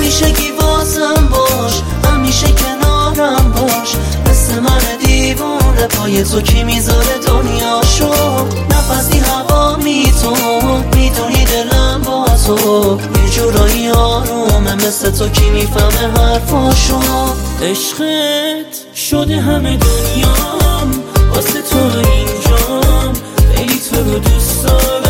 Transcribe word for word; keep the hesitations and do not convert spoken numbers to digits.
همیشگی واسم باش، همیشه کنارم باش. مثل من دیوونه پای تو کی میذاره دنیاشو. نفسی هوا می تو میدونی دلم با تو یه جورایی آرومه، مثل تو کی میفهمه حرفاشو. عشقت شده همه دنیام، واسه تو اینجام، خیلی تو رو دوست دارم.